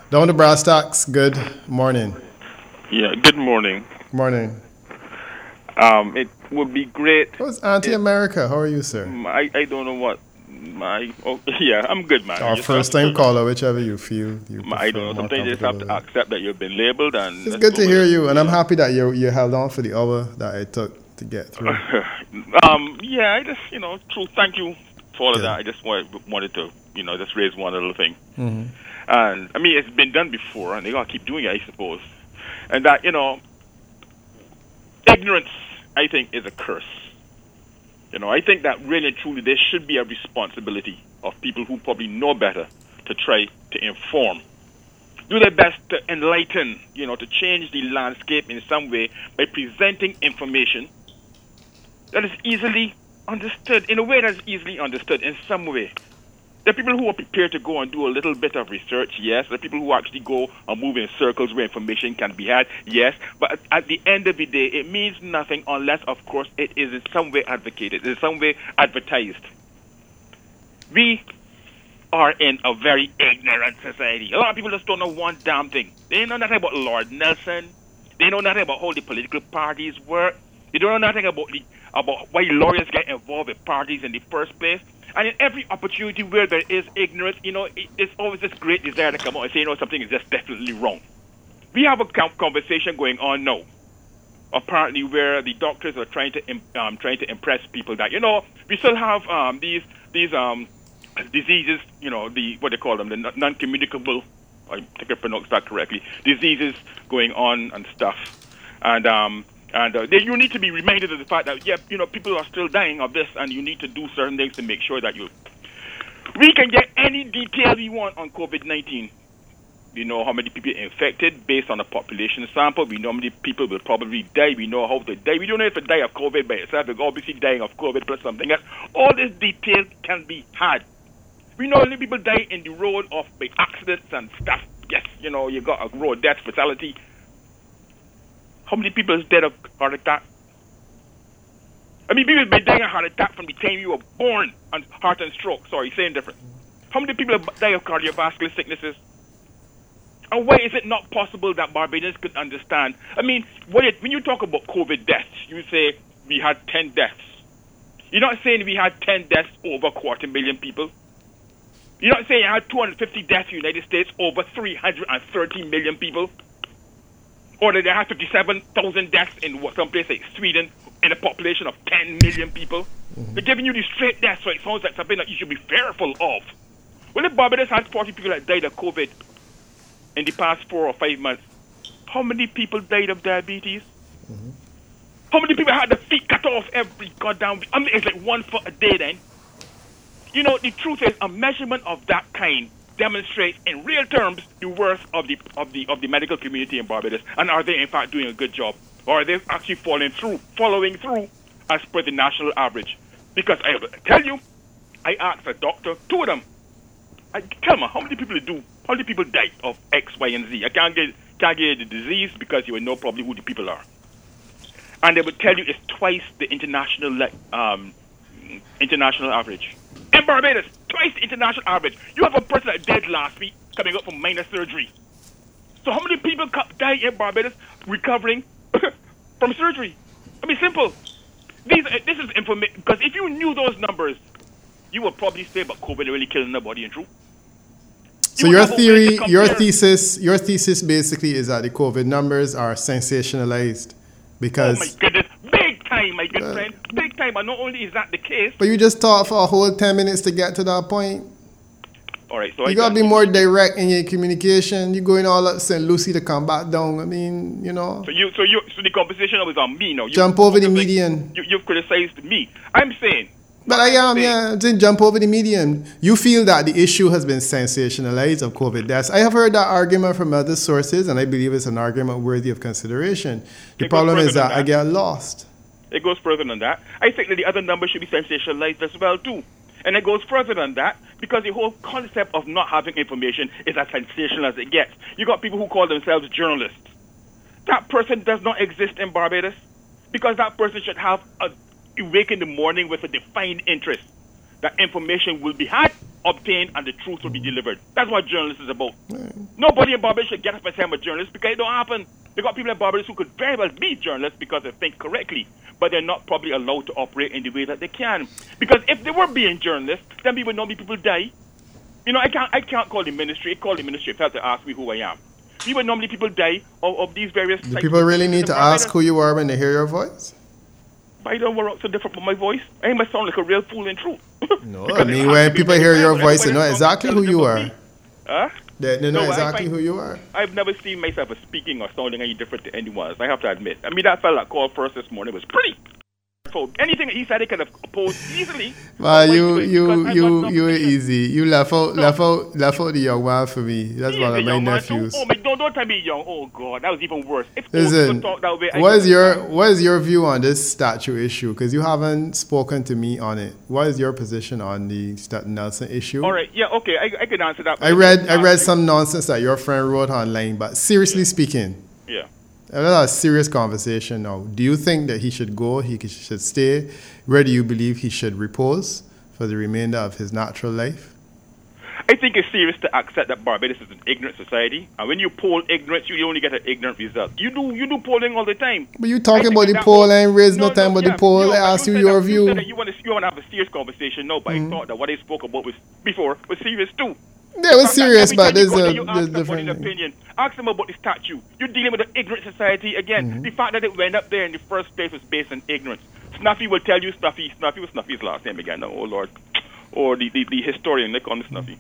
Down to brass tacks. Good morning. Yeah, good morning. Morning. It would be great How's Auntie if America? How are you, sir? I don't know what my yeah, I'm good, man. You Or just have first time to caller, whichever you feel you I don't prefer, know. more Sometimes you just have comfortable to with. accept that you've been labeled and It's let's good go to with hear it. you, and You I'm know. happy that you held on for the hour that it took to get through. Yeah, I just true. Thank you for all of that. Good. I just wanted to just raise one little thing. Hmm. And I mean, it's been done before, and they gotta keep doing it, I suppose. And that ignorance, I think, is a curse. I think that really and truly there should be a responsibility of people who probably know better to try to inform, do their best to enlighten, to change the landscape in some way by presenting information that is easily understood, in a way that is easily understood in some way. There are people who are prepared to go and do a little bit of research, yes. There are people who actually go and move in circles where information can be had, yes. But at the end of the day, it means nothing unless, of course, it is in some way advocated, in some way advertised. We are in a very ignorant society. A lot of people just don't know one damn thing. They know nothing about Lord Nelson. They know nothing about how the political parties work. They don't know nothing about why lawyers get involved with parties in the first place. And in every opportunity where there is ignorance, there's always this great desire to come out and say, something is just definitely wrong. We have a conversation going on now, apparently, where the doctors are trying to impress people that we still have these diseases, the what they call them, the non-communicable, I think I pronounced that correctly, diseases going on and stuff, and you need to be reminded of the fact that people are still dying of this, and you need to do certain things to make sure that we can get any detail we want on COVID-19. We know how many people are infected based on a population sample. We know how many people will probably die. We know how they die. We don't know if they die of COVID by itself. They're obviously dying of COVID plus something else. All this detail can be had. We know how many people die in the road by accidents and stuff. Yes, you got a road death fatality. How many people is dead of heart attack? I mean, people have been dying of heart attack from the time you were born, and heart and stroke. Sorry, same difference. How many people have died of cardiovascular sicknesses? And why is it not possible that Barbadians could understand? I mean, when you talk about COVID deaths, you say we had 10 deaths. You're not saying we had 10 deaths over 250,000 people. You're not saying you had 250 deaths in the United States over 330 million people. Or that they had 57,000 deaths in some place like Sweden in a population of 10 million people. Mm-hmm. They're giving you the straight deaths, so it sounds like something that you should be fearful of. Well, if Barbados had 40 people that died of COVID in the past 4 or 5 months, how many people died of diabetes? Mm-hmm. How many people had their feet cut off every goddamn week? I mean, it's like 1 foot a day then. The truth is, a measurement of that kind demonstrates in real terms the worth of the medical community in Barbados, and are they in fact doing a good job, or are they actually following through as per the national average? Because I will tell you, I asked a doctor, 2 of them, tell me how many people died of X, Y, and Z. I can't get you the disease because you will know probably who the people are, and they would tell you it's twice the international average. In Barbados, twice the international average. You have a person that died last week coming up from minor surgery. So how many people die in Barbados recovering from surgery? I mean, simple. This is information, because if you knew those numbers, you would probably say, but COVID really killing nobody in truth. So your thesis basically is that the COVID numbers are sensationalized because... Oh my goodness, big time, my good friend, big time. And not only is that the case... But you just talked for a whole 10 minutes to get to that point. All right, so you got to be more direct in your communication. You're going all up St. Lucie to come back down. I mean, So the conversation was on me now. Jump over the median. You've criticized me. I'm saying... But I am, I'm saying jump over the median. You feel that the issue has been sensationalized of COVID deaths. I have heard that argument from other sources, and I believe it's an argument worthy of consideration. The problem is that I get lost. It goes further than that. I think that the other numbers should be sensationalized as well, too. And it goes further than that because the whole concept of not having information is as sensational as it gets. You got people who call themselves journalists. That person does not exist in Barbados because that person should have wake in the morning with a defined interest that information will be had obtained and the truth will be delivered. That's what journalists is about. Nobody in Barbados should get up and say I'm a journalist because it don't happen. They got people in Barbados who could very well be journalists because they think correctly, but they're not probably allowed to operate in the way that they can. Because if they were being journalists, then we would normally people die. You know, I can't call the ministry. I call the ministry if I have to ask me who I am. We would normally people die of these various. Do people really need to ask who you are when they hear your voice? I don't work so different from my voice. I must sound like a real fool in truth. No, I mean when people hear your voice, they know exactly who you are. Huh? They know exactly who you are. I've never seen myself as speaking or sounding any different to anyone else. I have to admit. I mean, that fella that called first this morning was pretty. Anything he said, he could have opposed easily. You easy. You left out the young one for me. That's one of my nephews. Don't tell me young. Oh God, that was even worse. If listen, talk that way, what is your view on this statue issue? Because you haven't spoken to me on it. What is your position on the Nelson issue? All right, yeah, okay, I can answer that. I read some nonsense that your friend wrote online, but seriously speaking, yeah. That's a serious conversation now. Do you think that he should go, he should stay? Where do you believe he should repose for the remainder of his natural life? I think it's serious to accept that Barbados is an ignorant society. And when you poll ignorance, you only get an ignorant result. You do polling all the time. But you talking about the poll and raise no time about the poll. I asked you your view. You want to have a serious conversation now, but I thought that what I spoke about before was serious too. Yeah, it was serious, but there's a different opinion. Ask them about the statue. You're dealing with an ignorant society again. The fact that it went up there in the first place was based on ignorance. Snuffy will tell you Snuffy was Snuffy's last name again. Oh Lord, or the historian. They call him Snuffy.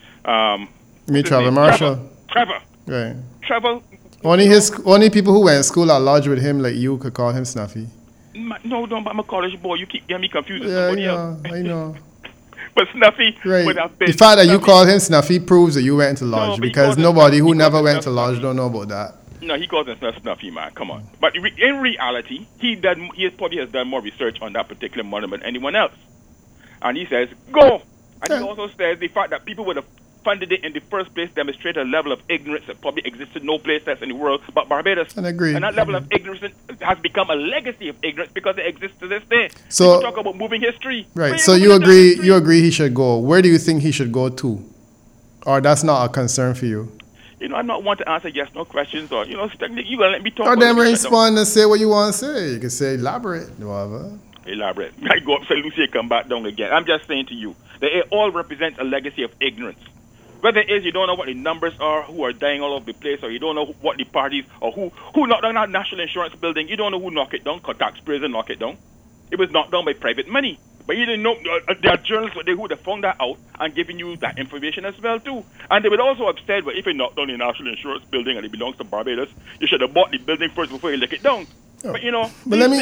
Trevor Marshall. Trevor. Right. Trevor. Only people who went to school at lodge with him like you could call him Snuffy. No, don't. I'm a college boy. You keep getting me confused with somebody else. I know. But Snuffy right. would have been... The fact that you call him Snuffy proves that you went to lodge, because nobody who never went to lodge don't know about that. No, he calls himself Snuffy, man. Come on. But in reality, he probably has done more research on that particular monument than anyone else. And he says, go! And he also says the fact that people would have funded it in the first place demonstrated a level of ignorance that probably existed no place else in the world but Barbados. And agree. And that level of ignorance has become a legacy of ignorance because it exists to this day. So people talk about moving history. Right. So you agree he should go. Where do you think he should go to? Or that's not a concern for you? You know, I'm not one to answer yes, no questions, or, you know, you gonna let me talk. Or then respond and say what you want to say. You can say elaborate, whatever. Elaborate. I go up, say Lucy, come back down again. I'm just saying to you that it all represents a legacy of ignorance. Whether it is you don't know what the numbers are, who are dying all over the place, or you don't know what the parties, or who knocked down that National Insurance building, you don't know who knocked it down, because taxpayers knocked it down. It was knocked down by private money. But you didn't know, there are journalists who would have found that out and given you that information as well too. And they would also have said, well, if you knocked down the National Insurance building and it belongs to Barbados, you should have bought the building first before you lick it down. But you know, but let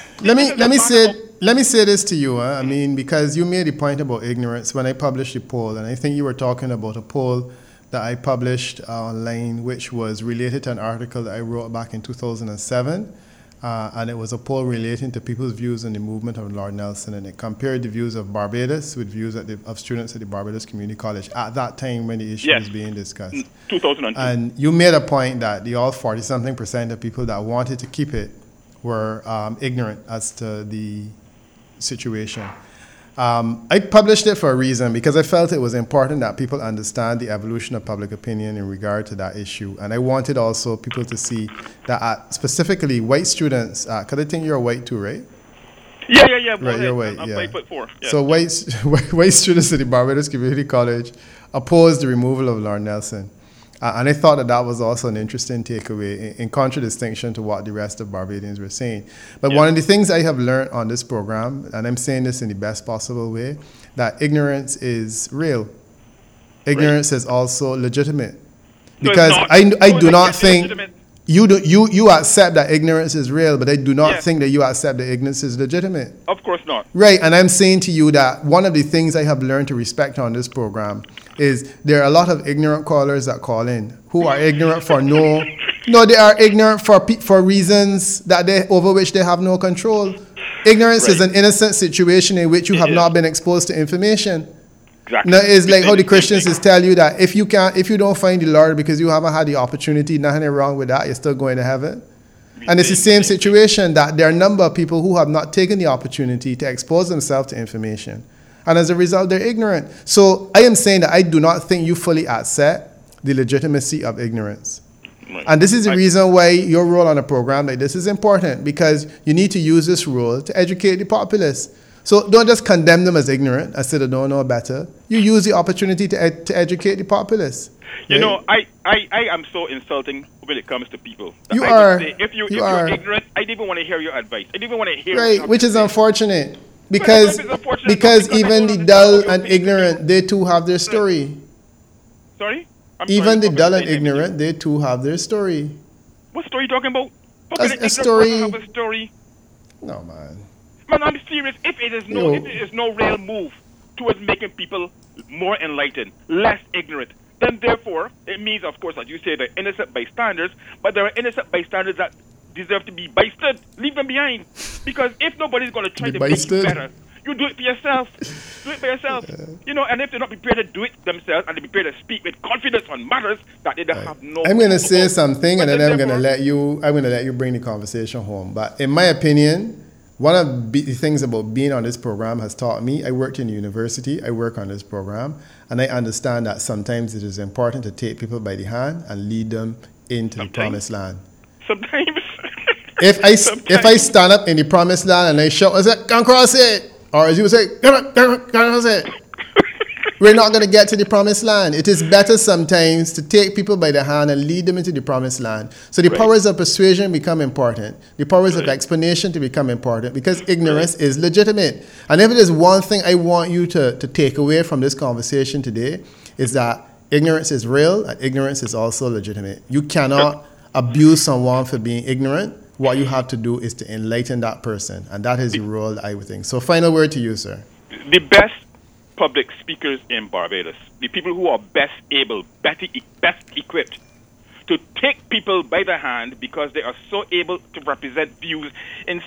me say this to you. I mean, because you made a point about ignorance when I published the poll, and I think you were talking about a poll that I published online, which was related to an article that I wrote back in 2007, and it was a poll relating to people's views on the movement of Lord Nelson, and it compared the views of Barbados with views of students at the Barbados Community College at that time when the issue was being discussed. 2002. And you made a point that all 40-something% of people that wanted to keep it were ignorant as to the situation. I published it for a reason, because I felt it was important that people understand the evolution of public opinion in regard to that issue. And I wanted also people to see that specifically white students, because I think you're white too, right? Yeah. Right, you're white, I'm 5'4". Yeah. So white students at the Barbados Community College opposed the removal of Lord Nelson. And I thought that was also an interesting takeaway in contradistinction to what the rest of Barbadians were saying. But one of the things I have learned on this program, and I'm saying this in the best possible way, that ignorance is real. Ignorance is also legitimate. Because I do not think you accept that ignorance is real, but I do not think that you accept that ignorance is legitimate. Of course not. Right, and I'm saying to you that one of the things I have learned to respect on this program is there are a lot of ignorant callers that call in who are ignorant for they are ignorant for reasons over which they have no control. Ignorance is an innocent situation in which you have not been exposed to information. Exactly. Now, it's like how the Christians tell you that if you don't find the Lord because you haven't had the opportunity, nothing wrong with that, you're still going to heaven. And it's the same situation, that there are a number of people who have not taken the opportunity to expose themselves to information. And as a result, they're ignorant. So I am saying that I do not think you fully accept the legitimacy of ignorance. Right. And this is the reason why your role on a program like this is important, because you need to use this role to educate the populace. So don't just condemn them as ignorant and say they don't know better. You use the opportunity to educate the populace. You know, I am so insulting when it comes to people. You I are. Would say, if you're ignorant, I didn't even want to hear your advice. I didn't even want to hear. Right, which is unfortunate. Because even the dull and ignorant, they too have their story. Sorry? Even the dull and ignorant, they too have their story. What story are you talking about? A story. Have a story? No, man. Man, I'm serious. If it is no real move towards making people more enlightened, less ignorant, then therefore it means, of course, as you say, they're innocent bystanders, but there are innocent bystanders that deserve to be basted. Leave them behind. Because if nobody's going to try to make you better, you do it for yourself. Do it for yourself. You know, and if they're not prepared to do it themselves and they're prepared to speak with confidence on matters that they don't have no... I'm going to say something and then I'm going to let you bring the conversation home. But in my opinion, one of the things about being on this program has taught me, I worked in university, I work on this program, and I understand that sometimes it is important to take people by the hand and lead them into the promised land. Sometimes. If I stand up in the promised land and I shout, I say, "Come cross it," or as you would say, "Come cross it," we're not going to get to the promised land. It is better sometimes to take people by the hand and lead them into the promised land. So the powers of persuasion become important. The powers of explanation to become important, because ignorance is legitimate. And if it is one thing I want you to take away from this conversation today, is that ignorance is real and ignorance is also legitimate. You cannot abuse someone for being ignorant. What you have to do is to enlighten that person. And that is the role, I would think. So final word to you, sir. The best public speakers in Barbados, the people who are best able, best equipped to take people by the hand, because they are so able to represent views in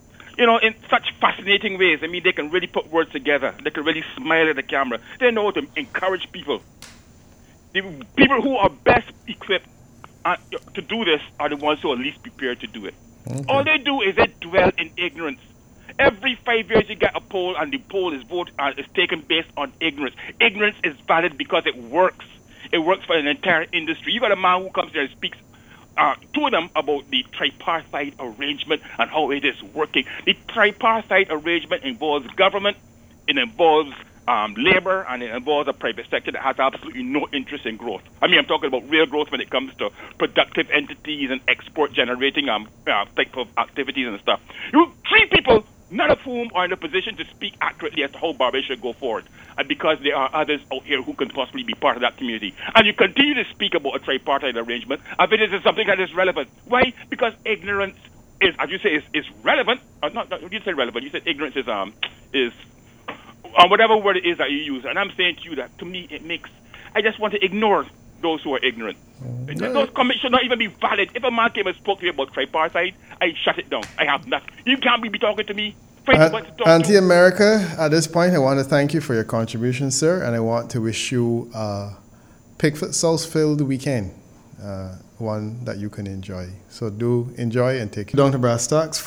in such fascinating ways. I mean, they can really put words together. They can really smile at the camera. They know how to encourage people. The people who are best equipped to do this are the ones who are least prepared to do it. Okay. All they do is they dwell in ignorance. Every 5 years you get a poll, and the poll is taken based on ignorance. Ignorance is valid because it works. It works for an entire industry. You got a man who comes there and speaks to them about the tripartite arrangement and how it is working. The tripartite arrangement involves government, it involves labor, and it involves a private sector that has absolutely no interest in growth. I mean, I'm talking about real growth when it comes to productive entities and export generating type of activities and stuff. You three people, none of whom are in a position to speak accurately as to how Barbados should go forward. And because there are others out here who can possibly be part of that community. And you continue to speak about a tripartite arrangement as if it is something that is relevant. Why? Because ignorance is, as you say, is relevant. Not you didn't say relevant. You said ignorance is whatever word it is that you use. And I'm saying to you that, to me, I just want to ignore those who are ignorant. Those comments should not even be valid. If a man came and spoke to me about tripartite, I shut it down. I have nothing. You can't be talking to me. Anti-America, at this point, I want to thank you for your contribution, sir, and I want to wish you a Pickford South-filled weekend, one that you can enjoy. So do enjoy and take care. Down to Brass Tacks,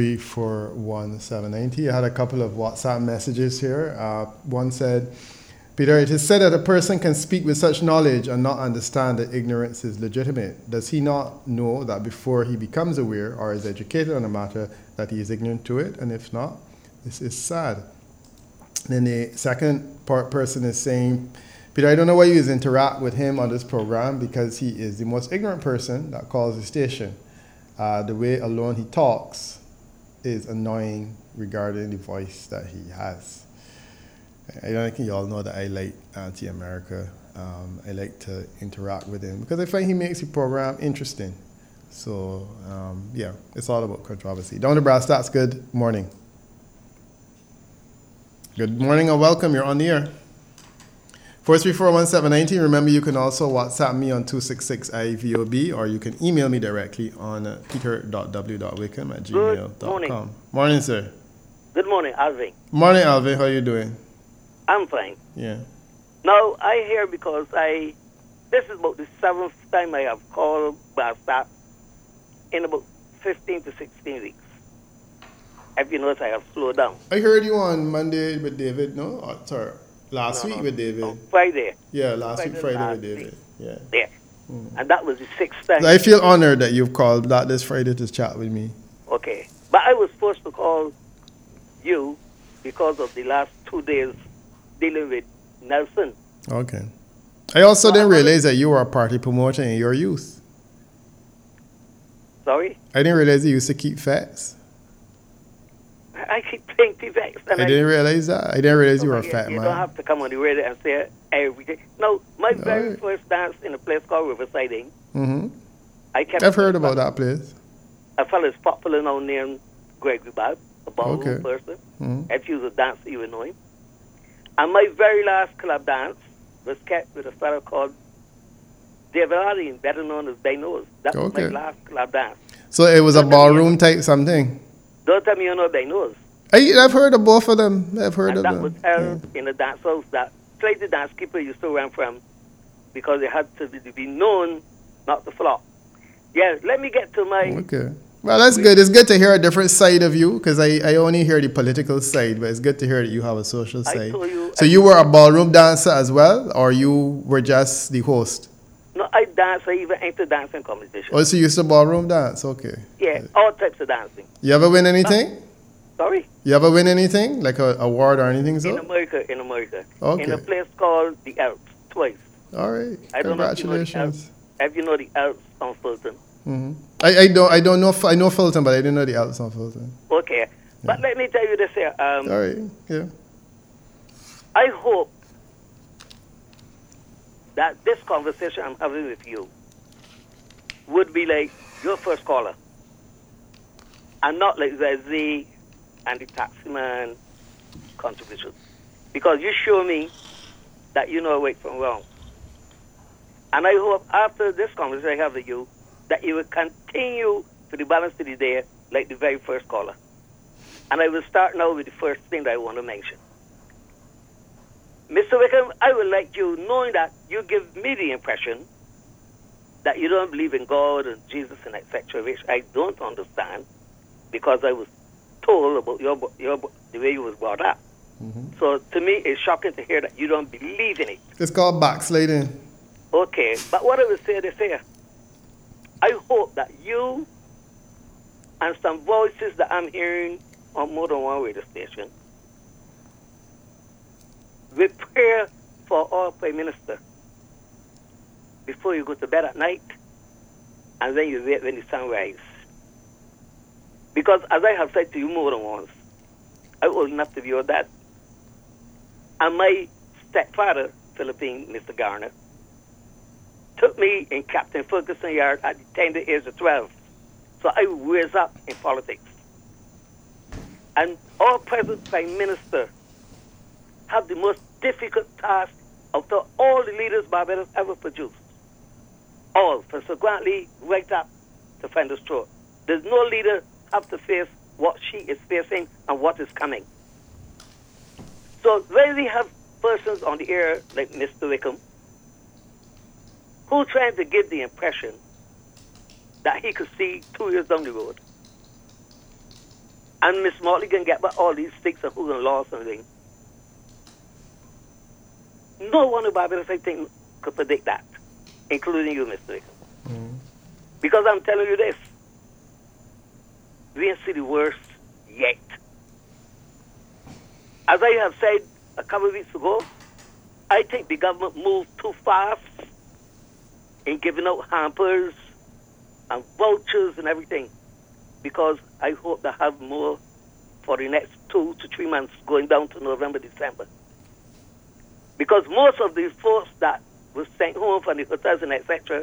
4341790. I had a couple of WhatsApp messages here. One said, Peter, it is said that a person can speak with such knowledge and not understand that ignorance is legitimate. Does he not know that before he becomes aware or is educated on a matter that he is ignorant to it? And if not, this is sad. Then the second person is saying, Peter, I don't know why you interact with him on this program, because he is the most ignorant person that calls the station. The way alone he talks is annoying regarding the voice that he has. I don't think you all know that I like Anti-America. I like to interact with him because I find he makes the program interesting. So, yeah, it's all about controversy. Down to Brass Tacks, good morning. Good morning and welcome. You're on the air. 4341790. Remember, you can also WhatsApp me on 266-IVOB, or you can email me directly on peter.w.wickham@gmail.com. Morning, sir. Good morning, Alvin. Morning, Alvin. How are you doing? I'm fine. Yeah. Now, I hear because this is about the 7th time I have called Brass Tacks in about 15 to 16 weeks. Have you noticed I have slowed down? I heard you on Monday with David, no? Sorry, last week with David. On Friday. Yeah, last week Friday with David. Yeah. Yeah. And that was the 6th time. I feel honored that you've called that this Friday to chat with me. Okay. But I was forced to call you because of the last 2 days dealing with Nelson. Okay. I also didn't realize that you were a party promoter in your youth. Sorry? I didn't realize you used to keep fats. I keep playing T-Vex. I didn't realize that. I didn't realize you were a fat You man. don't have to come on the radio and say it every day. No, my very first dance in a place called Riverside, Mm-hmm. I've heard about that place. A fellow is popular now named Gregory Bob, a ballroom person. Mm-hmm. If you was a dancer, you would know him. And my very last club dance was kept with a fellow called David Harding, better known as Bay Nose. That was my last club dance. So it was a ballroom type something? Don't tell me you know Bay Nose. I've heard of both of them. I've heard of them. That was held in a dance house that the dance keeper used to run from because it had to be known not to flop. Yeah, let me get to my... Okay. Well, that's good. It's good to hear a different side of you because I only hear the political side, but it's good to hear that you have a social side. So you were a ballroom dancer as well, or you were just the host? No, I dance. I even entered dancing competition. Oh, so you used to ballroom dance? Okay. Yeah, all types of dancing. You ever win anything? Sorry? You ever win anything? Like an award or anything so? In America. Okay. In a place called the Alps, twice. All right. I don't know Congratulations. if you know the Alps on Fulton. Mm-hmm. I don't know. I know Fulton, but I didn't know the Alps on Fulton. Okay. Yeah. But let me tell you this here. All right. Yeah. I hope that this conversation I'm having with you would be like your first caller. And not like the and the taximan contribution. Because you show me that you know right from wrong. And I hope after this conversation I have with you, that you will continue for the balance of the day like the very first caller. And I will start now with the first thing that I want to mention. Mr. Wickham, I would like you, knowing that you give me the impression that you don't believe in God and Jesus and etc., which I don't understand because I was told about the way you was brought up. Mm-hmm. So to me, it's shocking to hear that you don't believe in it. It's called backsliding. Okay, but what I will say this here, I hope that you and some voices that I'm hearing on more than one radio station will pray for our Prime Minister before you go to bed at night and then you wait when the sun rises. Because as I have said to you more than once, I was old enough to be your dad. And my stepfather, Philippine Mr. Garner, took me in Captain Ferguson Yard at the tender age of 12. So I raised up in politics. And our present Prime Minister have the most difficult task of all the leaders Barbados ever produced. All, from Sir Grantley right up to Fender's Throat. There's no leader have to face what she is facing and what is coming. So when we have persons on the air like Mr. Wickham, who trying to give the impression that he could see 2 years down the road, and Miss Motley can get back all these sticks and who's in law or something, no one about Barbados, I think, could predict that, including you, Mr. Wickham. Mm. Because I'm telling you this, we ain't see the worst yet. As I have said a couple of weeks ago, I think the government moved too fast in giving out hampers and vouchers and everything, because I hope to have more for the next 2 to 3 months going down to November, December. Because most of the folks that were sent home from the hotels and etc.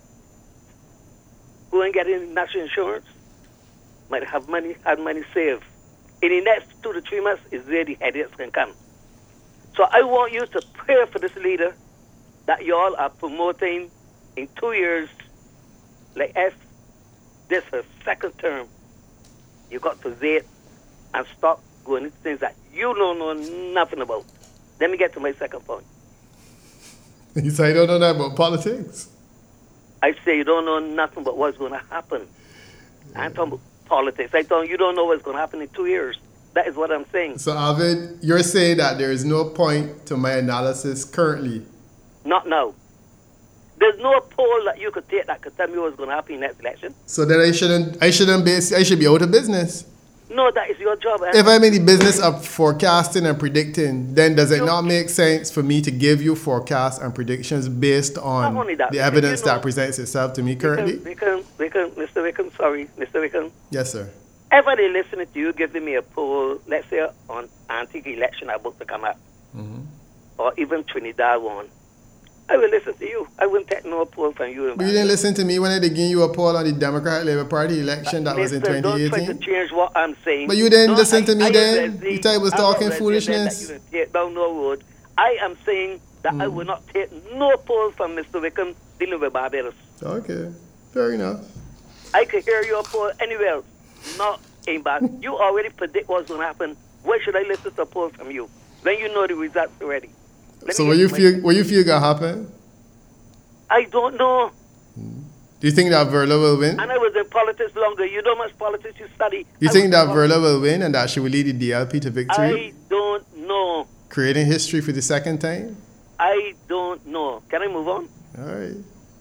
who ain't getting national insurance might have money, had money saved. In the next 2 to 3 months is where the headaches can come. So I want you to pray for this leader that you all are promoting in 2 years, like if this is second term, you got to wait and stop going into things that you don't know nothing about. Let me get to my second point. You say you don't know that about politics? I say you don't know nothing about what's going to happen. Yeah. I'm talking about politics. I told him, you don't know what's going to happen in 2 years. That is what I'm saying. So, Alvin, you're saying that there is no point to my analysis currently? Not now. There's no poll that you could take that could tell me what's going to happen in next election. So then I should be out of business. No, that is your job. If I'm in the business of forecasting and predicting, then does it not make sense for me to give you forecasts and predictions based on the evidence that presents itself to me currently? Mr. Wickham, sorry, Mr. Wickham. Yes, sir. Everybody listening to you giving me a poll, let's say on Antigua election about to come up, or even Trinidad one, I will listen to you. I wouldn't take no poll from you. But you didn't listen to me when I gave you a poll on the Democratic Labour Party election that was in 2018? Don't try to change what I'm saying. But you didn't listen to me then? You thought I was talking foolishness? You take down no road. I am saying that I will not take no poll from Mr. Wickham dealing with Barbados. Okay, fair enough. I could hear your poll anywhere else, not in Barbados. You already predict what's going to happen. Why should I listen to a poll from you when you know the results already? So what you feel gonna happen? I don't know. Do you think that Verla will win? And I was in politics longer. You know how much politics you study. You think that Verla will win and that she will lead the DLP to victory? I don't know. Creating history for the second time? I don't know. Can I move on? All right.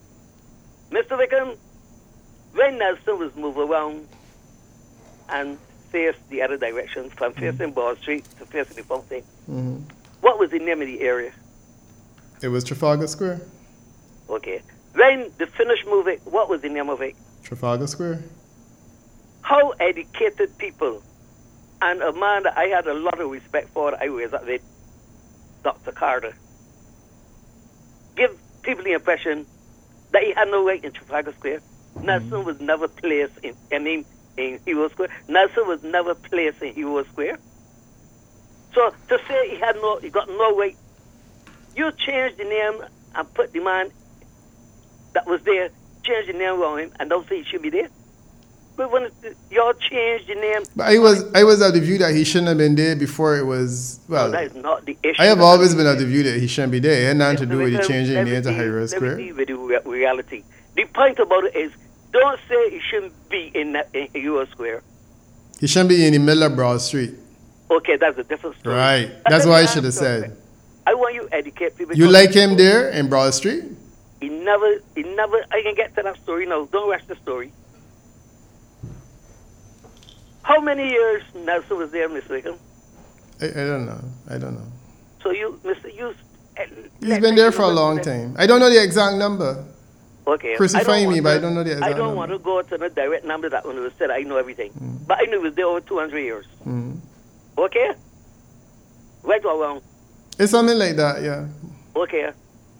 Mr. Wickham, when Nelson was moved around and faced the other direction, from facing Broad Street to facing the fountain, what was the name of the area? It was Trafalgar Square. Okay. When the finished movie, what was the name of it? Trafalgar Square. How educated people, and a man that I had a lot of respect for, I was up with, Dr. Carter, give people the impression that he had no right in Trafalgar Square. Nelson was never placed in Hero Square. Nelson was never placed in Hero Square. So to say he got no right, you changed the name and put the man that was there, change the name around him, and don't say he should be there. But when y'all changed the name... But I was of the view that he shouldn't have been there before it was... Well, no, that is not the issue. I have always been of the view that he shouldn't be there. It had nothing to do with the changing the name to Hero Square. Let me deal with the reality. The point about it is, don't say he shouldn't be in Hero Square. He shouldn't be in the middle of Broad Street. Okay, that's a different story. Right. That's what I should have said. I want you to educate people. You like him there in Broad Street? He never, I can get to that story now. Don't rush the story. How many years Nelson was there, Mr. Wickham? I don't know. So you, Mr. He's been there for a long time. I don't know the exact number. Okay. Crucify me, but I don't know the exact number. I don't want to go to the direct number that when it was said I know everything. But I knew he was there over 200 years. Okay? Right or wrong? It's something like that, yeah. Okay.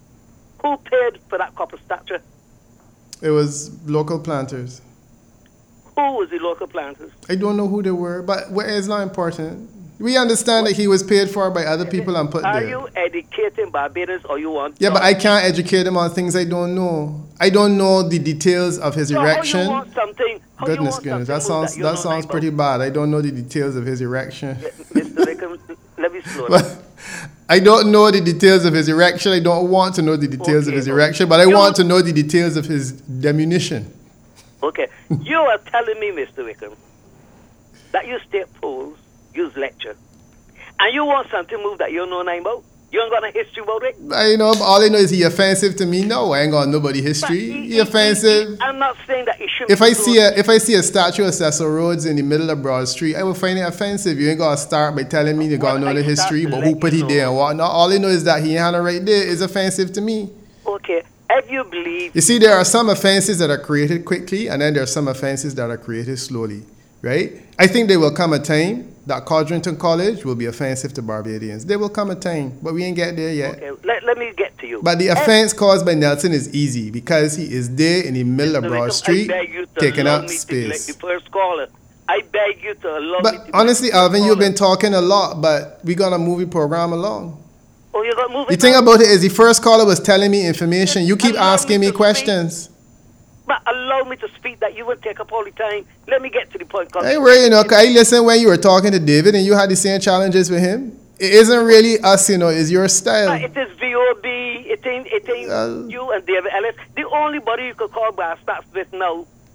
Who paid for that copper statue? It was local planters. Who was the local planters? I don't know who they were, but it's not important. We understand that he was paid for by other people and put there. Are you educating Barbadians or you want... Yeah, but I can't educate them on things I don't know. I don't know the details of his erection. How you want something... Goodness, that sounds pretty bad. I don't know the details of his erection. Mr. Wickham, let me slow down. I don't know the details of his erection. I don't want to know the details of his erection, but I want to know the details of his diminution. Okay. You are telling me, Mr. Wickham, that you state polls, use lecture, and you want something move that you don't know nothing about? You ain't got no history about it? I know, all I know is he offensive to me. No, I ain't got nobody history. He offensive. I'm not saying that he should. If I see a statue of Cecil Rhodes in the middle of Broad Street, I will find it offensive. You ain't gotta start by telling me you gotta know the history, but who put he there and whatnot. All I know is that he had it right there is offensive to me. Okay. If you believe... You see, there are some offenses that are created quickly, and then there are some offenses that are created slowly, right? I think there will come a time that Codrington College will be offensive to Barbadians. There will come a time, but we ain't get there yet. Okay, let me get to you. But the offense caused by Nelson is easy because he is there in the middle of Broad Street, taking up space. The first caller. I beg you to allow me to... But honestly, Alvin, you've been talking a lot, but we're going to move the program along. Oh, you got moving? The thing about it is the first caller was telling me information. You keep asking me questions. But allow me to speak that you will take up all the time. Let me get to the point. Hey, well, you know, I listened when you were talking to David and you had the same challenges with him. It isn't really us, you know, it's your style. It is VOB, it ain't you and David Ellis. The only body you could call by starts with now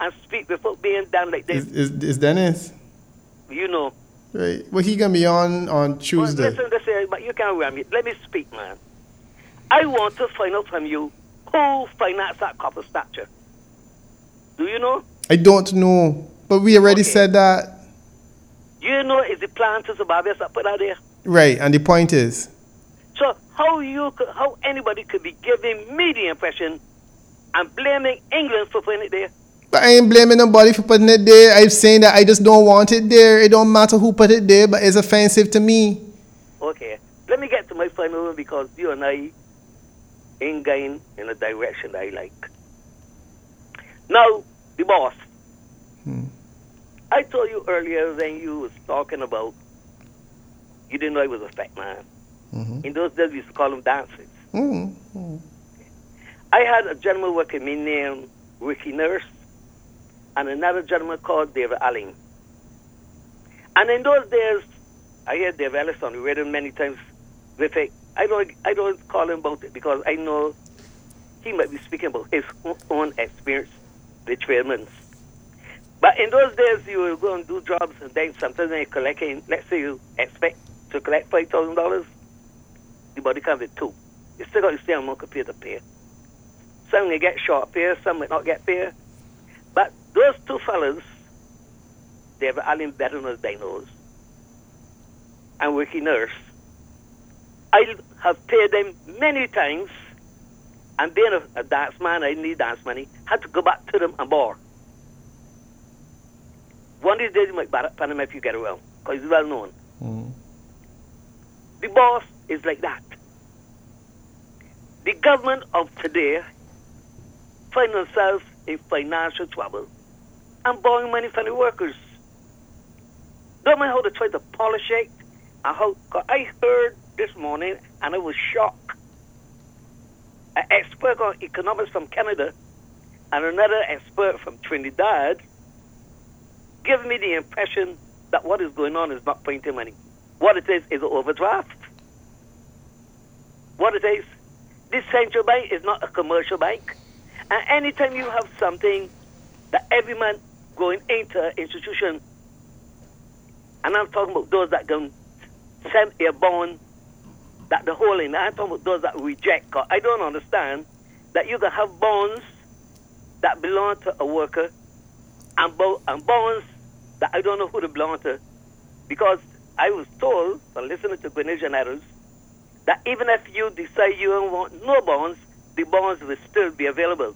and speak without being done like this. Is Dennis? You know. Right. Well, he gonna be on Tuesday. Well, listen, but you can't ram me. Let me speak, man. I want to find out from you who financed that copper statue. Do you know? I don't know, but we already said that. You know it's the planters of Barbados that put that there. Right, and the point is. So how anybody could be giving me the impression and blaming England for putting it there? But I ain't blaming nobody for putting it there. I'm saying that I just don't want it there. It don't matter who put it there, but it's offensive to me. Okay, let me get to my final one because you and I ain't going in a direction I like. Now, the boss. I told you earlier when you was talking about you didn't know I was a fat man. In those days, we used to call them dancers. I had a gentleman working with me named Ricky Nurse and another gentleman called David Allen. And in those days, I heard Dave Ellis on the radio many times with it. I don't call him about it because I know he might be speaking about his own experience with tradesmen. But in those days, you were going to do jobs and then sometimes when you're collecting, let's say you expect to collect $5,000, the body comes with two. You still got to stay on one computer to pay. Some may get short pay, some may not get pay. But those two fellas, David Allen better than they knows, and Ricky Nurse, I have paid them many times, and being a dance man, I need dance money, had to go back to them and borrow. One of these days you might buy him if you get around, because he's well known. The boss is like that. The government of today find themselves in financial trouble and borrowing money from the workers. Don't mind how they try to polish it. And how I heard this morning, and I was shocked. An expert on economics from Canada and another expert from Trinidad give me the impression that what is going on is not printing money. What it is an overdraft. What it is, this central bank is not a commercial bank. And anytime you have something that every man going into an institution, and I'm talking about those that can send a bond that the whole in, I'm talking about those that reject. Cause I don't understand that you can have bonds that belong to a worker and bonds that I don't know who they belong to, because I was told, by listening to Grenadier Generals, that even if you decide you don't want no bonds, the bonds will still be available.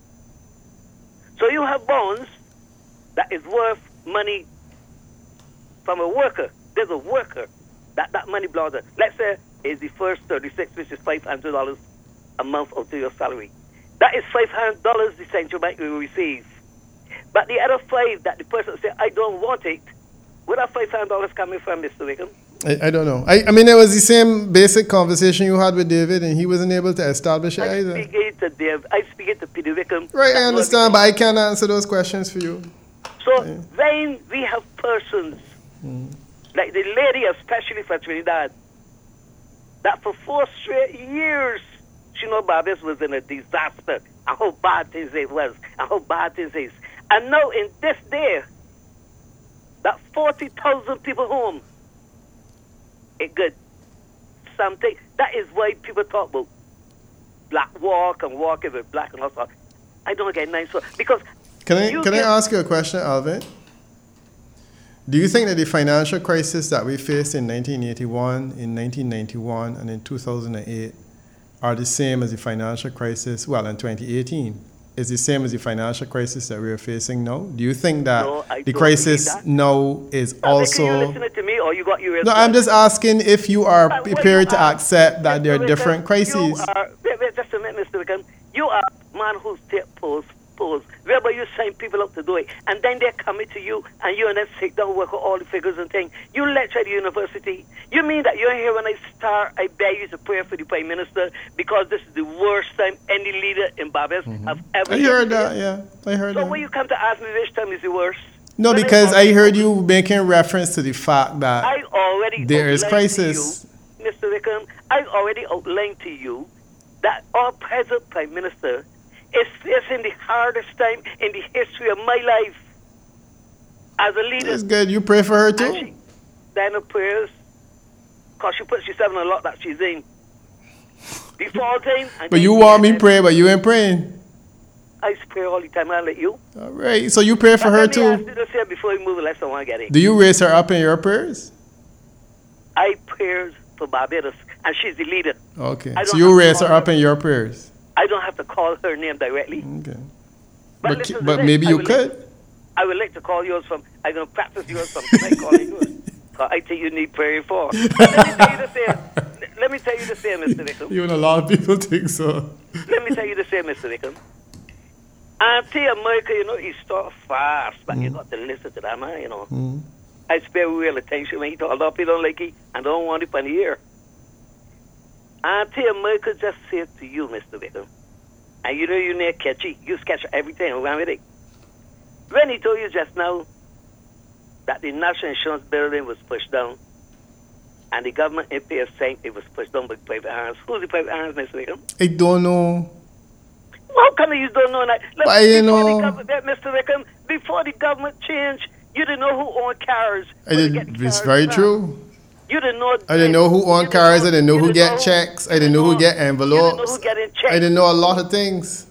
So you have bonds that is worth money from a worker. There's a worker that money belongs to. Let's say is the first 36, which is $500 a month out of your salary. That is $500 the central bank will receive. But the other $5 that the person said, I don't want it, where that $500 coming from, Mr. Wickham? I don't know. I mean, it was the same basic conversation you had with David, and he wasn't able to establish it either. I speak it to Peter Wickham. Right, I understand, but I can't answer those questions for you. So then we have persons, like the lady, especially from Trinidad, that for 4 straight years, she know Barbados was in a disaster, and how bad things it was, and how bad things is. And now in this day, that 40,000 people home, it good. Something. That is why people talk about black walk and walking with black and all that. I don't get nice because. Can I ask you a question, Alvin? Do you think that the financial crisis that we faced in 1981, in 1991, and in 2008 are the same as the financial crisis? Well, in 2018, is the same as the financial crisis that we are facing now? Do you think that the crisis now is also? Can you listen to me, or you got your? No, I'm just asking if you are prepared to accept that there are different crises. Wait, just a minute, Mr. Wickham. You are a man who's take polls, whereby you sign people up to do it, and then they're coming to you, and you and them sit down, work out all the figures and things. You lecture at the university. You mean that you're here when I start, I beg you to pray for the Prime Minister, because this is the worst time any leader in Barbados have ever. I heard that, yeah. I heard that. So when you come to ask me which time is the worst? No, because I heard you making reference to the fact that there is crisis. You, Mr. Wickham, I already outlined to you that our present Prime Minister is facing the hardest time in the history of my life as a leader. That's good. You pray for her And too? she, then her prayers, because she puts herself in a lot that she's in. Before time. But you want me pray, but you ain't praying. I pray all the time. I'll let you. All right. So you pray for her Let me ask too? you this here before we move, unless someone get it. Do you raise her up in your prayers? I prayers for Barbados, and she's the leader. Okay. I don't So you have to raise her call up in your prayers? I don't have to call her name directly. Okay. But, listen to But this. maybe I you would could. Like I would like to call yours from. I'm going to practice yours from tonight calling yours. 'Cause I think you need prayer for. Let me tell you the same, Mr. Wickham. Even a lot of people think so. Let me tell you the same, Mr. Wickham. Anti-America, he start fast, but you got to listen to that man, I spare real attention when he talk. A lot of people don't like it and don't want it on the ear. Anti-America just said to you, Mr. Wickham, and you near catchy. You catch everything around with it. When he told you just now that the National Insurance Building was pushed down, and the government NPS saying it was pushed down by private hands. Who's the private hands, Mr. Wickham? I don't know. How come you don't know that? Look, But you know. Mr. Wickham, before the government changed, you didn't know who owned cars. It's very true. You didn't know. I didn't know who owned cars. I didn't know who get know checks. I didn't know who get You didn't know envelopes. who getting I checks. didn't know a lot of things.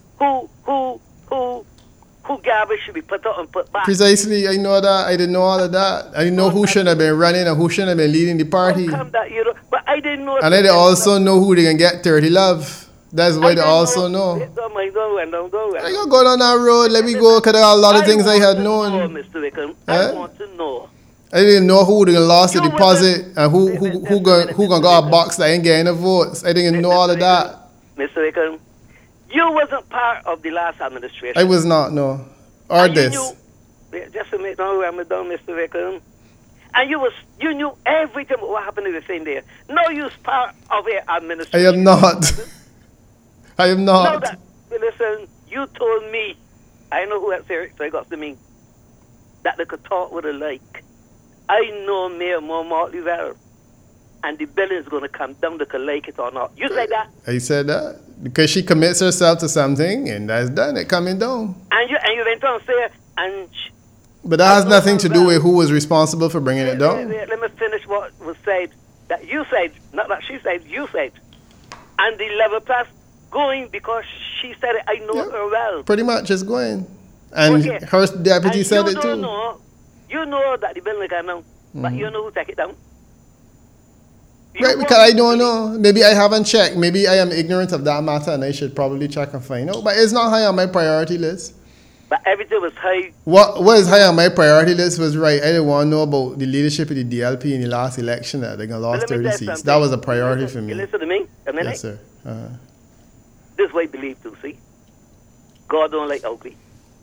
Who garbage should be put out and put back. Precisely, I know that. I didn't know all of that. I didn't know who shouldn't have been running and who shouldn't have been leading the party. How come that you know? But I didn't know. And I also know who they can get 30 love. That's why they also know. Don't go. I gotta go down that road. Let me go, because there are a lot of things I had known. Mr. Wickham, I want to know. I didn't know who they lost the You deposit and who gonna got a Mr. box that ain't getting the votes. I didn't know all of that. Mr. Wickham, you wasn't part of the last administration. I was not, no. Or And this. Just to make no I'm done, Mr. Wickham. And you knew everything what happened in the thing there. No, you was part of the I administration. am not. I am No, not. that, listen, you told me, I know who that's here, so I got to me, that they could talk with a like. I know Mayor Montmartley well, and the building is going to come down, they could like it or not. You said that? I said that. Because she commits herself to something, and that's done. It coming down. And you went on to say, and... But that has nothing to do with who was responsible for bringing it down. Let me finish what was said. That you said, not that she said, you said. And the level plus going because she said it, I know her well. Pretty much it's going. And Okay. her deputy And said you it don't too. know, you know that the building can down, but you know who take it down. You Right, want because I me don't to know. Maybe I haven't checked. Maybe I am ignorant of that matter and I should probably check and find out. But it's not high on my priority list. But everything was high. What is high on my priority list was right. I didn't want to know about the leadership of the DLP in the last election that they lost But let 30 me tell you seats. something. That was a priority You listen- for me. You listen to me a minute. Yes, sir. This way believe to see. God don't like ugly.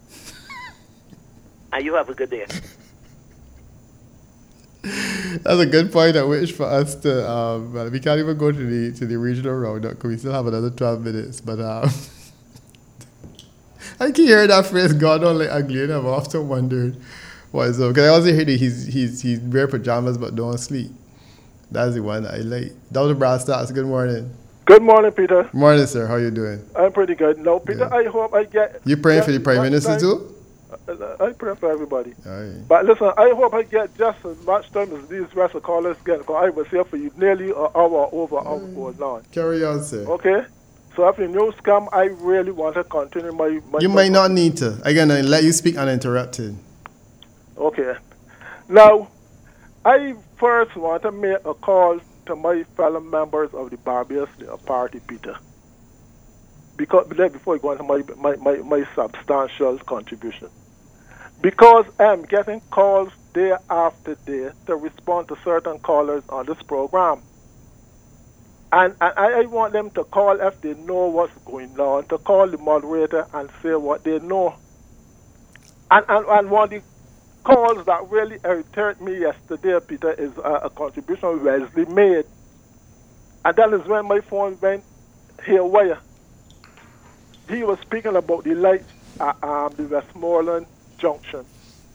And you have a good day. That's a good point at which for us to, well, we can't even go to the regional roundup because we still have another 12 minutes. But I keep hearing that phrase, God don't like ugly, and I've often wondered what is up. Because I also hear that he's wear pajamas but don't sleep. That's the one I like. Dr. Brad Stocks, good morning. Good morning, Peter. Morning, sir. How you doing? I'm pretty good. Now, Peter, Good. I hope I get... You praying for the Prime much Minister time- too? I pray for everybody. All right. But listen, I hope I get just as much time as these rest of callers get, because I was here for you nearly an hour over going on. Carry on, sir. Okay? So if the news come, I really want to continue my You might not need to. I'm going to let you speak uninterrupted. Okay. Now, I first want to make a call to my fellow members of the Barbados Party, Peter. Before I go into my substantial contribution. Because I'm getting calls day after day to respond to certain callers on this program. And I want them to call if they know what's going on, to call the moderator and say what they know. And one of the calls that really irritated me yesterday, Peter, is a contribution Wesley made. And that is when my phone went haywire. He was speaking about the lights at the Westmoreland Junction.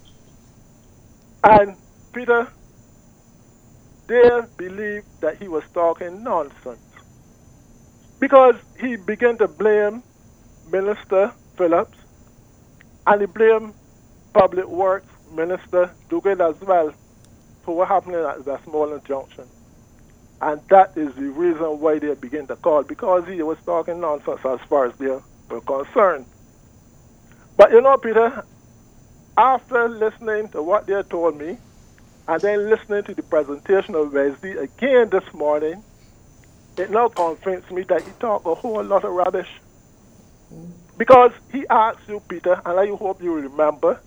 And Peter, they believed that he was talking nonsense. Because he began to blame Minister Phillips, and he blamed Public Works Minister Duguid as well for what happened at Westmoreland Junction. And that is the reason why they begin to call, because he was talking nonsense as far as they were concerned. But you know, Peter, after listening to what they told me, and then listening to the presentation of Wesley again this morning, it now convinced me that he talked a whole lot of rubbish. Because he asked you, Peter, and I hope you remember,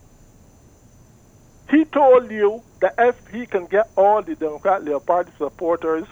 he told you that if he can get all the Democrat Labour Party supporters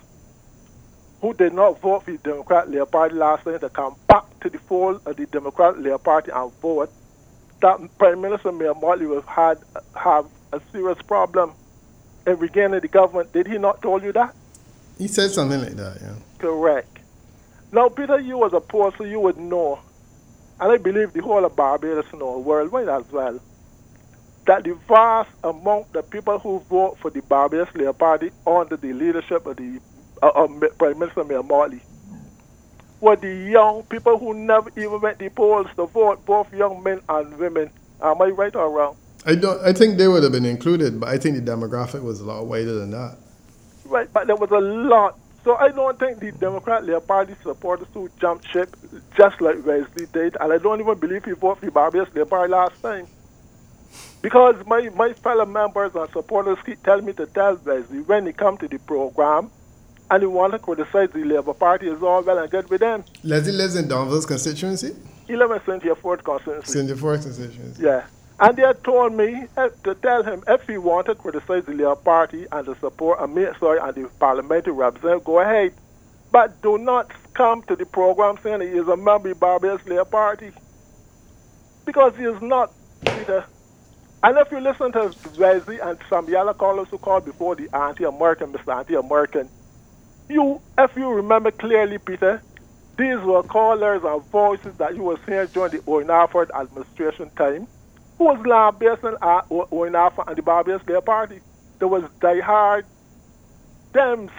who did not vote for the Democrat Labour Party last night to come back to the fold of the Democrat Labour Party and vote, that Prime Minister Mayor Motley will have a serious problem in regaining the government. Did he not tell you that? He said something like that, yeah. Correct. Now, Peter, you as a pollster, you would know, and I believe the whole of Barbados know, worldwide as well, that the vast amount of people who vote for the Barbados Labour Party under the leadership of the Prime Minister Mayor Motley were the young people who never even went to the polls to vote, both young men and women. Am I right or wrong? I think they would have been included, but I think the demographic was a lot wider than that. Right, but there was a lot. So I don't think the Democrat Labour Party supporters who jumped ship just like Wesley did, and I don't even believe he voted for the Barbados Labour Party last time. Because my fellow members and supporters keep telling me to tell Wesley when he come to the program and he want to criticize the Labour Party, is all well and good with them. Leslie lives in Donville's constituency? He lives in Cynthia Ford constituency. Cynthia Ford constituency. Yeah. And they had told me to tell him if he wanted to criticize the Labour Party and to support and the parliamentary representative, go ahead. But do not come to the program saying he is a member of the Barbados Labour Party. Because he is not, Peter. And if you listen to Wesley and some of the other callers who called before the anti-American, Mr. Anti-American, if you remember clearly, Peter, these were callers and voices that you were hearing during the Owen Alford administration time, who was lambasting Owen Alford and the Barbados Labour Party. There was diehard Dems.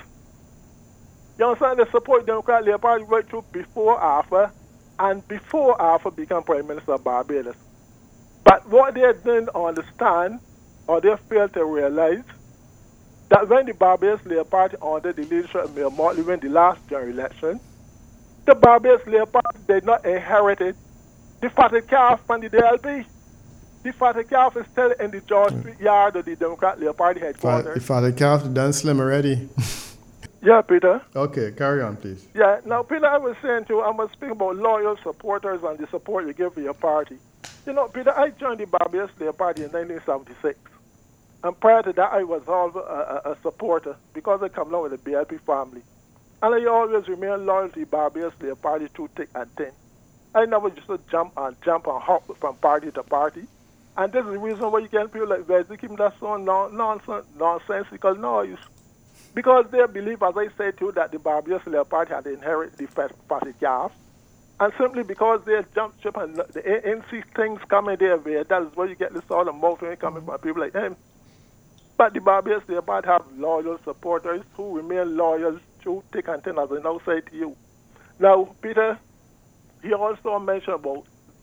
You understand? They support the Democrat Labour Party right through before Alford, and before Alford became Prime Minister of Barbados. But what they didn't understand, or they failed to realize, that when the Barbados Labour Party under the leadership of Mayor Motley won the last general election, the Barbados Labour Party did not inherit the fatted calf from the DLP. The fatted calf is still in the George Street yard of the Democrat Labour Party headquarters. The fatted calf done slim already. Yeah, Peter. Okay, carry on, please. Yeah, now, Peter, I was saying to you, I was speaking about loyal supporters and the support you give for your party. You know, Peter, I joined the Barbados Labour Party in 1976. And prior to that, I was also a supporter because I come along with the BLP family. And I always remain loyal to the Barbados Labour Party through thick and thin. I never used to jump and hop from party to party. And this is the reason why you can feel like Wesley keep that so nonsensical noise. Because they believe, as I said to you, that the Barbados Labour Party had inherited the party calf. And simply because they jumped ship and the ANC things coming their way, that is where you get this sort of motion coming from people like him. But the Barbados Labour Party have loyal supporters who remain loyal through thick and thin, as I now say to you. Now, Peter, he also mentioned about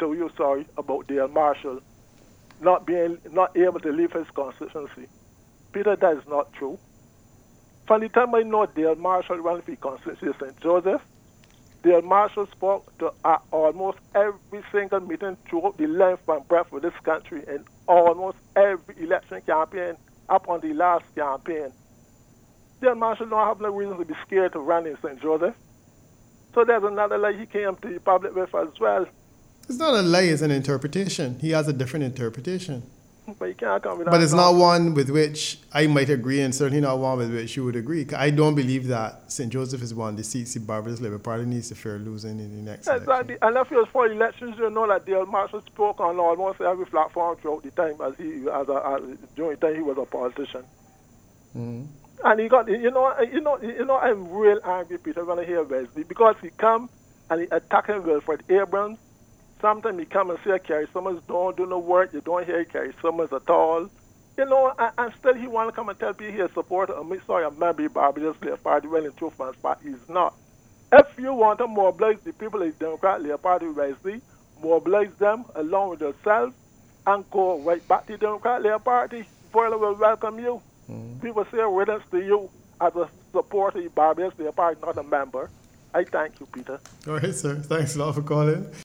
Dale Marshall not able to leave his constituency. Peter, that is not true. From the time I know Dale Marshall ran for the constituency of St. Joseph, Dale Marshall spoke to almost every single meeting throughout the length and breadth of this country in almost every election campaign up on the last campaign. Dale Marshall don't have no reason to be scared to run in St. Joseph. So there's another lie he came to the public with as well. It's not a lie, it's an interpretation. He has a different interpretation. But you can't come with that. But it's not one with which I might agree, and certainly not one with which you would agree. I don't believe that St. Joseph is one of the seats the Barbados Labour Party needs to fear losing in the next election. And if it was for elections, you know that Dale Marshall spoke on almost every platform throughout the time during the time he was a politician. Mm-hmm. And he got, I'm real angry, Peter, when I hear Wesley, because he come and he attacking Wilfred Abrams. Sometimes he come and say Kerry Summers don't do no work. You don't hear Kerry Summers at all. You know, and still he want to come and tell people he is a supporter of me. Sorry, I'm maybe Barbados Labour Party. Well, in truth, man's part, he's not. If you want to mobilize the people of the Democrat Labour Party, Wesley, mobilize them along with yourself, and go right back to the Democratic Labour Party. Voila will welcome you. We will say riddance to you as a supporter of the Barbados Labour Party, not a member. I thank you, Peter. All right, sir. Thanks a lot for calling.